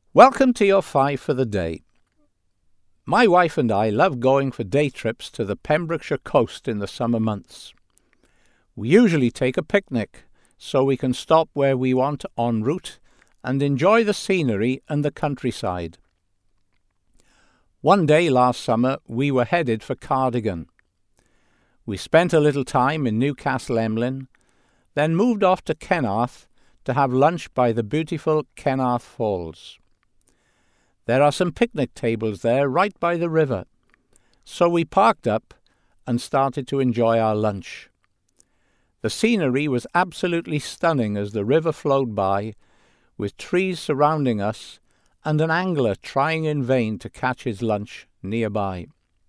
Welcome to your five for the day. My wife and I love going for day trips to the Pembrokeshire coast in the summer months. We usually take a picnic so we can stop where we want en route and enjoy the scenery and the countryside. One day last summer we were headed for Cardigan. We spent a little time in Newcastle Emlyn, then moved off to Kenarth to have lunch by the beautiful Kenarth Falls. There are some picnic tables there right by the river, so we parked up and started to enjoy our lunch. The scenery was absolutely stunning as the river flowed by, with trees surrounding us and an angler trying in vain to catch his lunch nearby.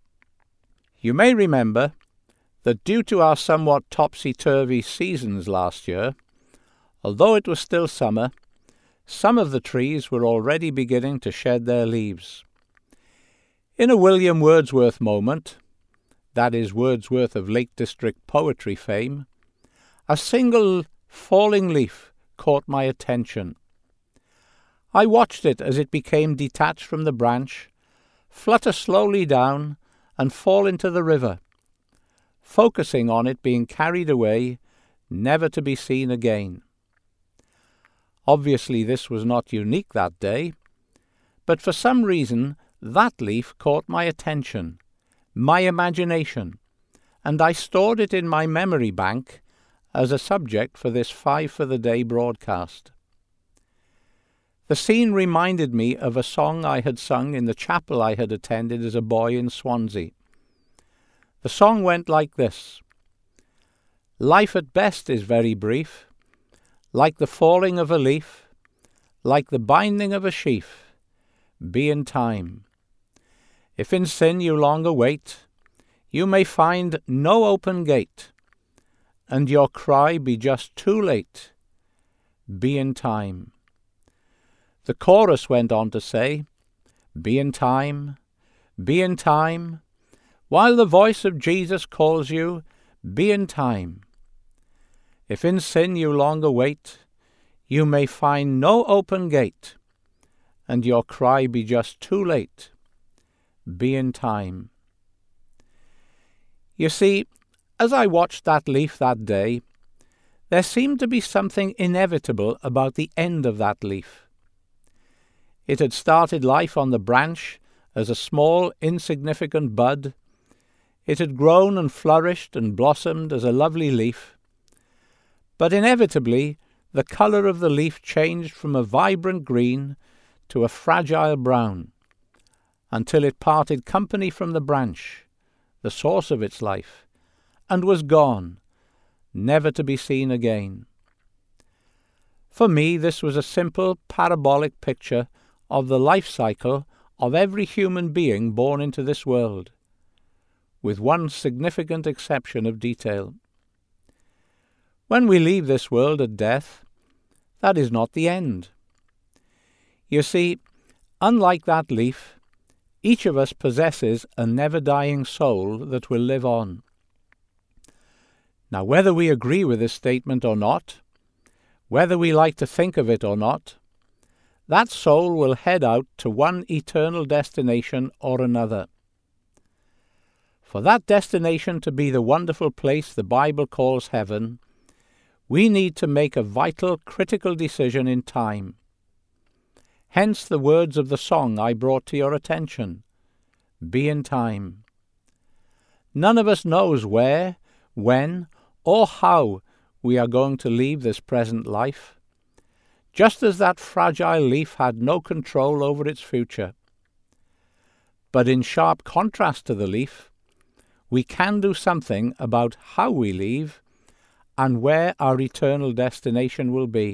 You may remember that due to our somewhat topsy-turvy seasons last year, although it was still summer, some of the trees were already beginning to shed their leaves. In a William Wordsworth moment, that is Wordsworth of Lake District poetry fame, a single falling leaf caught my attention. I watched it as it became detached from the branch, flutter slowly down and fall into the river, focusing on it being carried away, never to be seen again. Obviously this was not unique that day, but for some reason that leaf caught my attention, my imagination, and I stored it in my memory bank as a subject for this Five for the Day broadcast. The scene reminded me of a song I had sung in the chapel I had attended as a boy in Swansea. The song went like this: "Life at best is very brief, like the falling of a leaf, like the binding of a sheaf, be in time. If in sin you longer wait, you may find no open gate, and your cry be just too late, be in time." The chorus went on to say, be in time, while the voice of Jesus calls you, be in time. If in sin you longer wait, you may find no open gate, and your cry be just too late, be in time. You see, as I watched that leaf that day, there seemed to be something inevitable about the end of that leaf. It had started life on the branch as a small, insignificant bud. It had grown and flourished and blossomed as a lovely leaf. But inevitably, the colour of the leaf changed from a vibrant green to a fragile brown, until it parted company from the branch, the source of its life, and was gone, never to be seen again. For me, this was a simple, parabolic picture of the life cycle of every human being born into this world, with one significant exception of detail. When we leave this world at death, that is not the end. You see, unlike that leaf, each of us possesses a never-dying soul that will live on. Now, whether we agree with this statement or not, whether we like to think of it or not, that soul will head out to one eternal destination or another. For that destination to be the wonderful place the Bible calls heaven, we need to make a vital, critical decision in time. Hence the words of the song I brought to your attention, be in time. None of us knows where, when, or how we are going to leave this present life, just as that fragile leaf had no control over its future. But in sharp contrast to the leaf, we can do something about how we leave and where our eternal destination will be.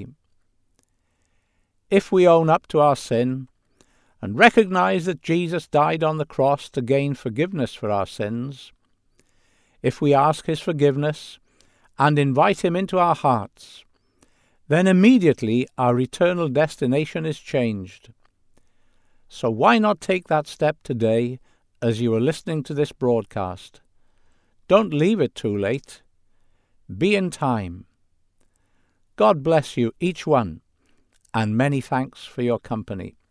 If we own up to our sin and recognize that Jesus died on the cross to gain forgiveness for our sins, if we ask his forgiveness and invite him into our hearts, then immediately our eternal destination is changed. So why not take that step today as you are listening to this broadcast? Don't leave it too late. Be in time. God bless you, each one, and many thanks for your company.